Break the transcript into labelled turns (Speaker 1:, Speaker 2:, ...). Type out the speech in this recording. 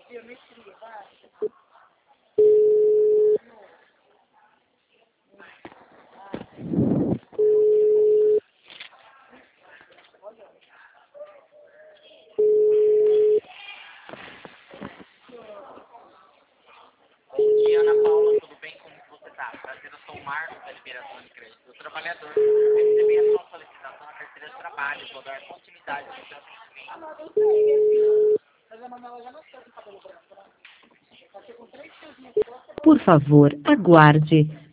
Speaker 1: Bom dia, Ana Paula, tudo bem? Como que você está? Prazer, eu sou o Marcos da Liberação de Crédito do Trabalhador. Recebi a sua solicitação na carteira de trabalho, vou dar continuidade ao seu atendimento.
Speaker 2: Por favor, aguarde.